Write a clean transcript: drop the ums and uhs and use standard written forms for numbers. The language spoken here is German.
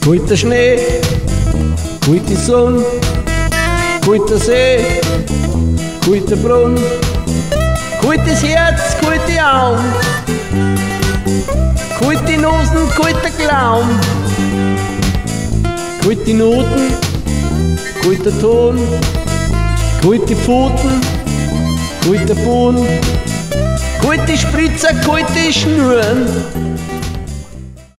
guter Schnee, gute Sonne, guter See, guter Brunnen, gutes Herz, gute Augen, gute Nosen, guter Clown, gute Noten, guter Ton, gute Pfoten, guter Boden, gute Spritzer, gute Schnüren,